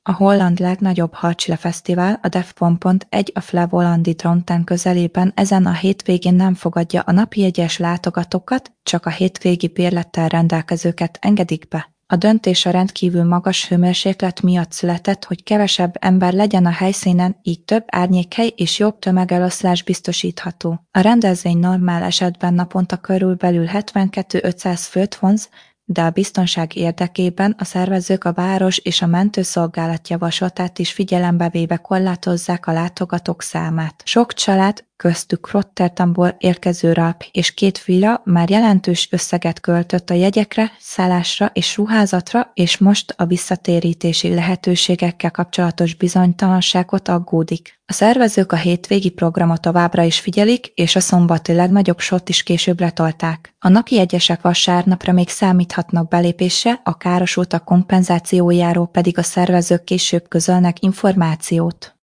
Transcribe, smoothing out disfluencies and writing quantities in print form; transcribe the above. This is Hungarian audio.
A holland legnagyobb Harcsile Fesztivál, a Defpont egy a Flevolandi Dronten közelében ezen a hétvégén nem fogadja a napijegyes látogatókat, csak a hétvégi bérlettel rendelkezőket engedik be. A döntés a rendkívül magas hőmérséklet miatt született, hogy kevesebb ember legyen a helyszínen, így több árnyékhely és jobb tömegeloszlás biztosítható. A rendezvény normál esetben naponta körülbelül 72-500 főt vonz, de a biztonság érdekében a szervezők a város és a mentőszolgálat javaslatát is figyelembe véve korlátozzák a látogatók számát. Sok család, köztük Rotterdamból érkező rap és 2 fia már jelentős összeget költött a jegyekre, szállásra és ruházatra, és most a visszatérítési lehetőségekkel kapcsolatos bizonytalanságot aggódik. A szervezők a hétvégi programot továbbra is figyelik, és a szombati legnagyobb sort is későbbre tolták. A napijegyesek vasárnapra még számíthatnak belépésre, a károsultak kompenzációjáról pedig a szervezők később közölnek információt.